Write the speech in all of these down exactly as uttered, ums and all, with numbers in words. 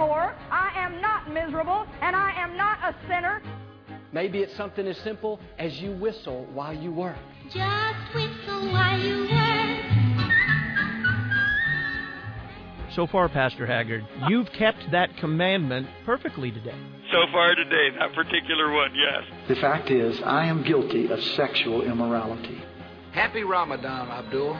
poor, I am not miserable, and I am not a sinner. Maybe it's something as simple as you whistle while you work. Just whistle while you work. So far, Pastor Haggard, you've kept that commandment perfectly today. So far today, that particular one, yes. The fact is, I am guilty of sexual immorality. Happy Ramadan, Abdul.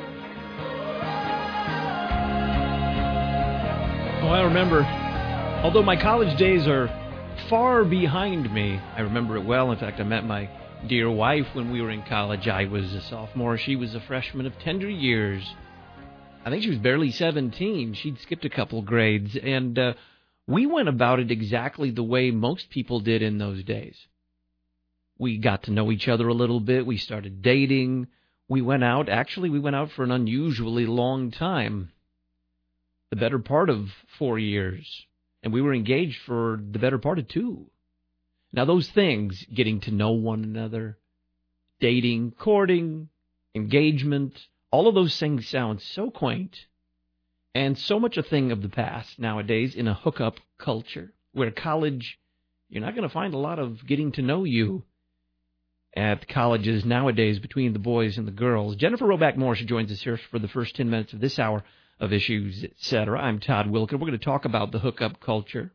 Oh, I remember, although my college days are far behind me, I remember it well. In fact, I met my dear wife when we were in college. I was a sophomore. She was a freshman of tender years. I think she was barely seventeen. She'd skipped a couple grades, and uh, we went about it exactly the way most people did in those days. We got to know each other a little bit. We started dating. We went out. Actually, we went out for an unusually long time, the better part of four years, and we were engaged for the better part of two. Now, those things, getting to know one another, dating, courting, engagement, all of those things sound so quaint and so much a thing of the past nowadays in a hookup culture where college, you're not going to find a lot of getting to know you at colleges nowadays between the boys and the girls. Jennifer Roback Morse joins us here for the first ten minutes of this hour of Issues, et cetera. I'm Todd Wilken. We're going to talk about the hookup culture.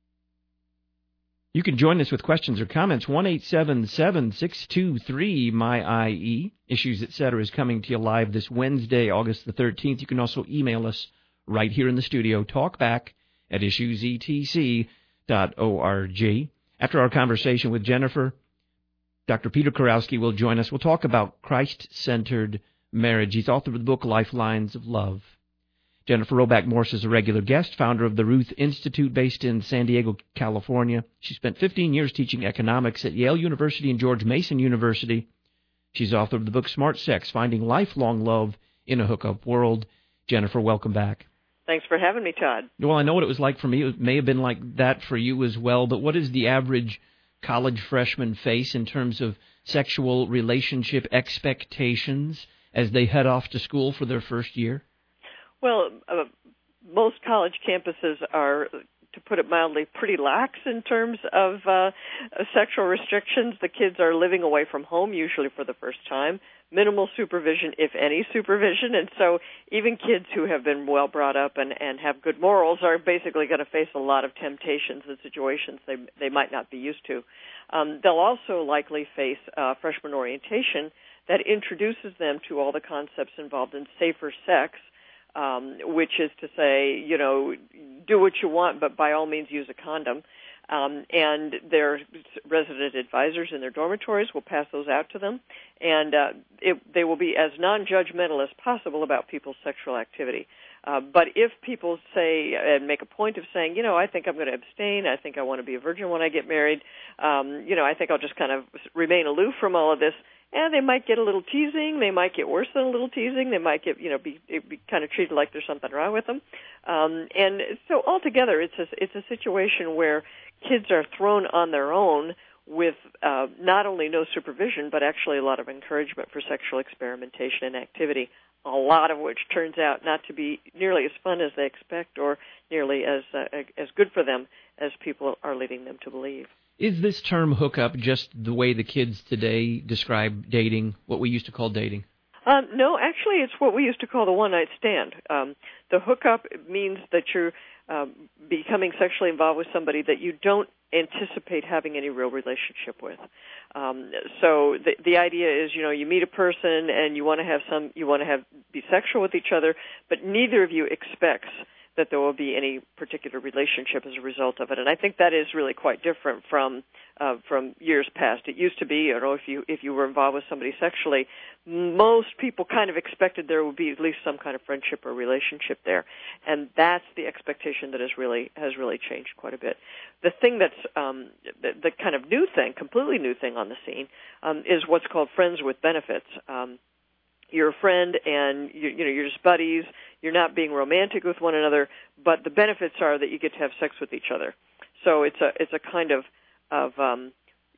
You can join us with questions or comments. one eight seven seven, six two three, M Y I E. Issues, et cetera is coming to you live this Wednesday, August the thirteenth. You can also email us right here in the studio, talkback at issues e t c dot org. After our conversation with Jennifer, Doctor Peter Kurowski will join us. We'll talk about Christ-centered marriage. He's author of the book Lifelines of Love. Jennifer Roback Morse is a regular guest, founder of the Ruth Institute based in San Diego, California. She spent fifteen years teaching economics at Yale University and George Mason University. She's author of the book Smart Sex, Finding Lifelong Love in a Hookup World. Jennifer, welcome back. Thanks for having me, Todd. Well, I know what it was like for me. It may have been like that for you as well, but what is the average college freshman face in terms of sexual relationship expectations as they head off to school for their first year? Well, uh, most college campuses are, to put it mildly, pretty lax in terms of uh, sexual restrictions. The kids are living away from home, usually for the first time. Minimal supervision, if any supervision. And so even kids who have been well brought up and, and have good morals are basically going to face a lot of temptations and situations they, they might not be used to. Um, they'll also likely face uh, freshman orientation that introduces them to all the concepts involved in safer sex, Um, which is to say, you know, do what you want, but by all means use a condom. Um, and their resident advisors in their dormitories will pass those out to them, and uh, it, they will be as non-judgmental as possible about people's sexual activity. Uh, but if people say and make a point of saying, you know, I think I'm going to abstain, I think I want to be a virgin when I get married, um, you know, I think I'll just kind of remain aloof from all of this, and they might get a little teasing. They might get worse than a little teasing. They might get, you know, be, be kind of treated like there's something wrong with them. Um, and so altogether, it's a, it's a situation where kids are thrown on their own with uh, not only no supervision, but actually a lot of encouragement for sexual experimentation and activity, a lot of which turns out not to be nearly as fun as they expect or nearly as uh, as good for them as people are leading them to believe. Is this term hookup just the way the kids today describe dating, what we used to call dating? Um, no, actually, it's what we used to call the one-night stand. Um, the hookup means that you're uh, becoming sexually involved with somebody that you don't anticipate having any real relationship with. Um, so the, the idea is, you know, you meet a person and you want to have some, you want to have be sexual with each other, but neither of you expects that there will be any particular relationship as a result of it. And I think that is really quite different from uh, from years past. It used to be, you know, if you if you were involved with somebody sexually, most people kind of expected there would be at least some kind of friendship or relationship there. And that's the expectation that has really has really changed quite a bit. The thing that's um, the, the kind of new thing, completely new thing on the scene, um, is what's called friends with benefits. Um, You're a friend, and you, you know you're just buddies. You're not being romantic with one another, but the benefits are that you get to have sex with each other. So it's a it's a kind of of um,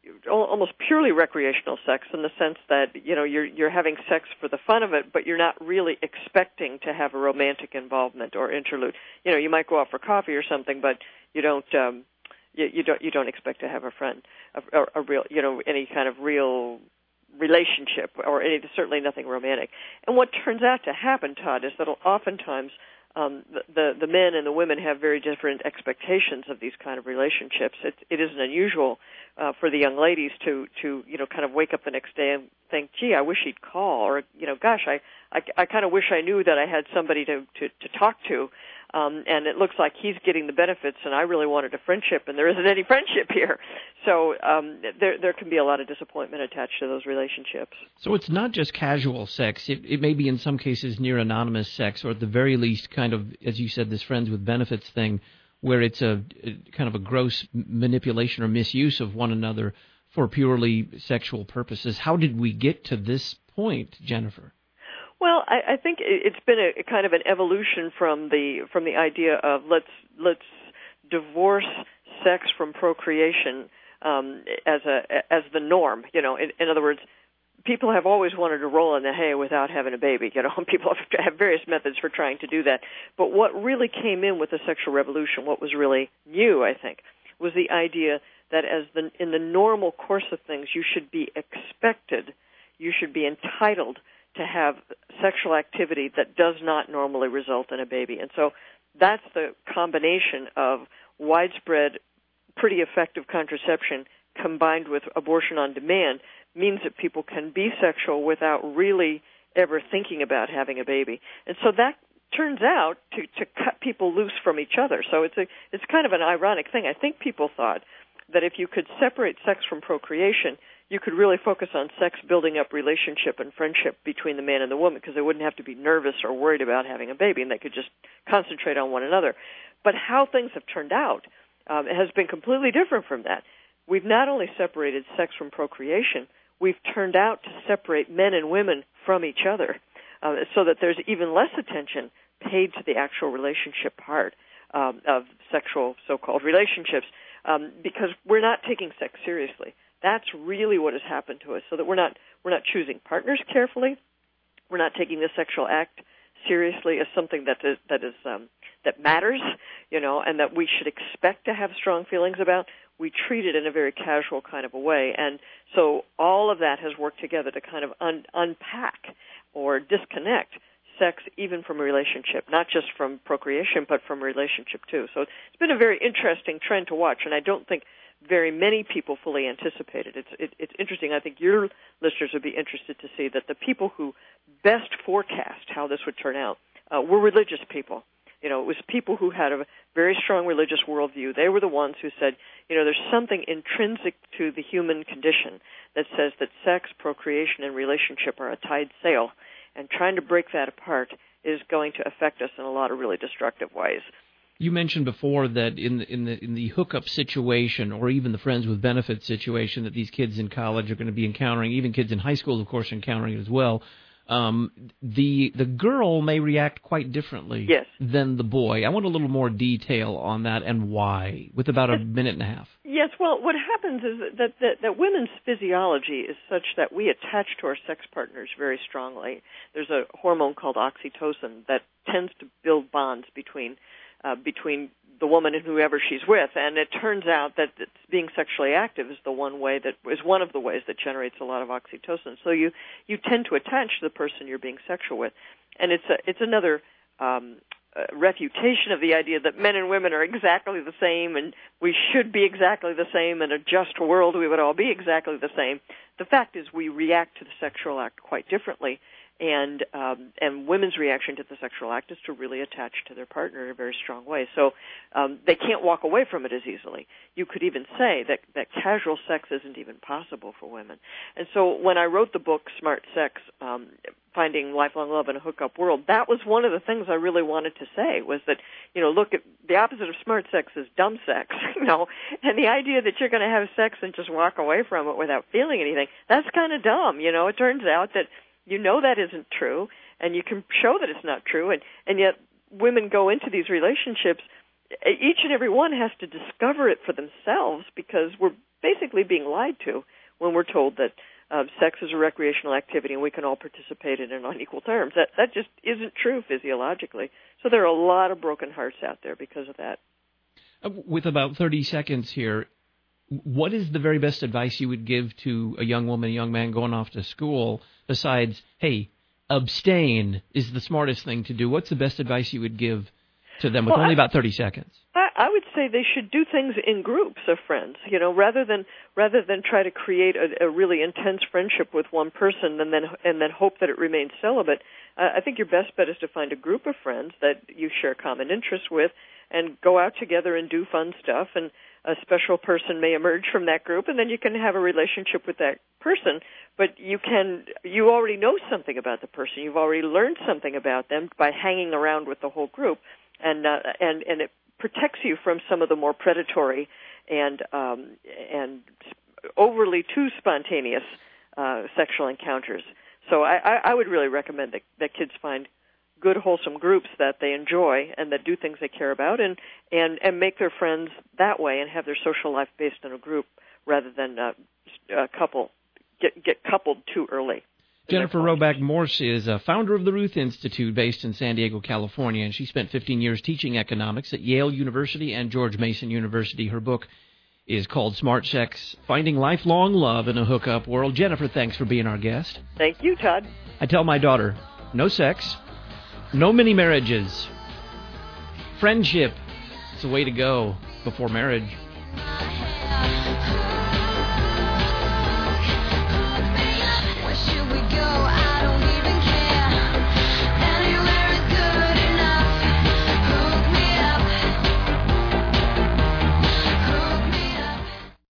almost purely recreational sex in the sense that, you know, you're you're having sex for the fun of it, but you're not really expecting to have a romantic involvement or interlude. You know, you might go out for coffee or something, but you don't um, you, you don't you don't expect to have a friend, a, a, a real, you know, any kind of real relationship or any, certainly nothing romantic. And what turns out to happen, Todd, is that oftentimes Um, the, the the men and the women have very different expectations of these kind of relationships. It, it isn't unusual uh, for the young ladies to, to you know kind of wake up the next day and think, gee, I wish he'd call, or you know, gosh, I I, I kind of wish I knew that I had somebody to to, to talk to, um, and it looks like he's getting the benefits, and I really wanted a friendship, and there isn't any friendship here. So um, there there can be a lot of disappointment attached to those relationships. So it's not just casual sex. It, it may be in some cases near anonymous sex, or at the very least kind of, as you said, this friends with benefits thing, where it's a, a kind of a gross manipulation or misuse of one another for purely sexual purposes. How did we get to this point, Jennifer? Well, I, I think it's been a, a kind of an evolution from the from the idea of let's let's divorce sex from procreation um, as a as the norm. You know, in, in other words, people have always wanted to roll in the hay without having a baby. You know, people have, have various methods for trying to do that. But what really came in with the sexual revolution, what was really new, I think, was the idea that as the in the normal course of things, you should be expected, you should be entitled to have sexual activity that does not normally result in a baby. And so that's the combination of widespread, pretty effective contraception combined with abortion on demand means that people can be sexual without really ever thinking about having a baby. And so that turns out to, to cut people loose from each other. So it's a it's kind of an ironic thing. I think people thought that if you could separate sex from procreation, you could really focus on sex building up relationship and friendship between the man and the woman because they wouldn't have to be nervous or worried about having a baby, and they could just concentrate on one another. But how things have turned out um, has been completely different from that. We've not only separated sex from procreation, we've turned out to separate men and women from each other uh, so that there's even less attention paid to the actual relationship part um, of sexual so-called relationships um, because we're not taking sex seriously. That's really what has happened to us, so that we're not we're not choosing partners carefully. We're not taking the sexual act seriously as something that is that is um, that matters, you know, and that we should expect to have strong feelings about. We treat it in a very casual kind of a way, and so all of that has worked together to kind of un- unpack or disconnect sex even from a relationship, not just from procreation, but from a relationship too. So it's been a very interesting trend to watch, and I don't think very many people fully anticipated. It's it, it's interesting. I think your listeners would be interested to see that the people who best forecast how this would turn out uh, were religious people. You know, it was people who had a very strong religious worldview. They were the ones who said, you know, there's something intrinsic to the human condition that says that sex, procreation, and relationship are a tied sail, and trying to break that apart is going to affect us in a lot of really destructive ways. You mentioned before that in the, in the in the hookup situation, or even the friends with benefits situation that these kids in college are going to be encountering, even kids in high school, of course, are encountering it as well. Um, the the girl may react quite differently yes. than the boy. I want a little more detail on that and why, with about a minute and a half. Yes, well, what happens is that, that, that women's physiology is such that we attach to our sex partners very strongly. There's a hormone called oxytocin that tends to build bonds between Uh, between the woman and whoever she's with, and it turns out that being sexually active is the one way that is one of the ways that generates a lot of oxytocin. So you you tend to attach to the person you're being sexual with, and it's a, it's another um, uh, refutation of the idea that men and women are exactly the same, and we should be exactly the same. In a just world, we would all be exactly the same. The fact is, we react to the sexual act quite differently. And um, and women's reaction to the sexual act is to really attach to their partner in a very strong way. So um, they can't walk away from it as easily. You could even say that, that casual sex isn't even possible for women. And so when I wrote the book, Smart Sex, um, Finding Lifelong Love in a Hookup World, that was one of the things I really wanted to say, was that, you know, look, at the opposite of smart sex is dumb sex, you know, and the idea that you're going to have sex and just walk away from it without feeling anything, that's kind of dumb, you know. It turns out that you know that isn't true, and you can show that it's not true, and, and yet women go into these relationships each and every one has to discover it for themselves, because we're basically being lied to when we're told that uh, sex is a recreational activity and we can all participate in it on equal terms. That that just isn't true physiologically. So there are a lot of broken hearts out there because of that. With about thirty seconds here, what is the very best advice you would give to a young woman, a young man going off to school, besides, hey, abstain is the smartest thing to do? What's the best advice you would give to them with well, only I, about thirty seconds? I, I would say they should do things in groups of friends, you know, rather than rather than try to create a, a really intense friendship with one person and then and then hope that it remains celibate. Uh, I think your best bet is to find a group of friends that you share common interests with and go out together and do fun stuff, and a special person may emerge from that group, and then you can have a relationship with that person. But you can, you already know something about the person. You've already learned something about them by hanging around with the whole group, and uh, and and it protects you from some of the more predatory and um, and overly too spontaneous uh, sexual encounters. So I, I, I would really recommend that, that kids find good, wholesome groups that they enjoy and that do things they care about, and, and, and make their friends that way and have their social life based on a group rather than uh, a couple get get coupled too early. Jennifer Roback Morse is a founder of the Ruth Institute based in San Diego, California, and she spent fifteen years teaching economics at Yale University and George Mason University. Her book is called Smart Sex, Finding Lifelong Love in a Hookup World. Jennifer, thanks for being our guest. Thank you, Todd. I tell my daughter, no sex, no mini marriages. Friendship is the way to go before marriage.